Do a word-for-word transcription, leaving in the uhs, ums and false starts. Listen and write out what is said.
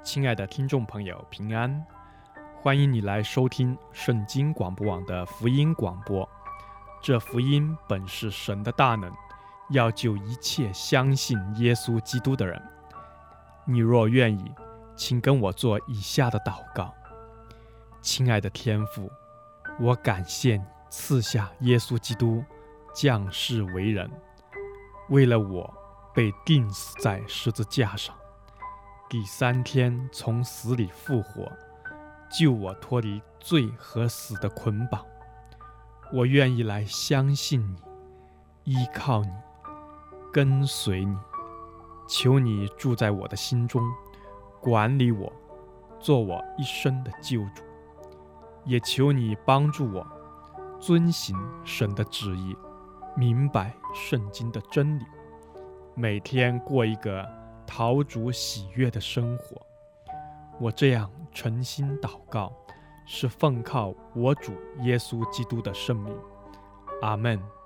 亲爱的听众朋友，平安！欢迎你来收听圣经广播网的福音广播。这福音本是神的大能，要救一切相信耶稣基督的人。你若愿意，请跟我做以下的祷告。亲爱的天父，我感谢你赐下耶稣基督降世为人，为了我被钉死在十字架上，第三天从死里复活，救我脱离罪和死的捆绑。我愿意来相信你，依靠你，跟随你。求你住在我的心中，管理我，做我一生的救主。也求你帮助我遵行神的旨意，明白圣经的真理，每天过一个讨主喜悦的生活。我这样诚心祷告，是奉靠我主耶稣基督的圣名。阿们。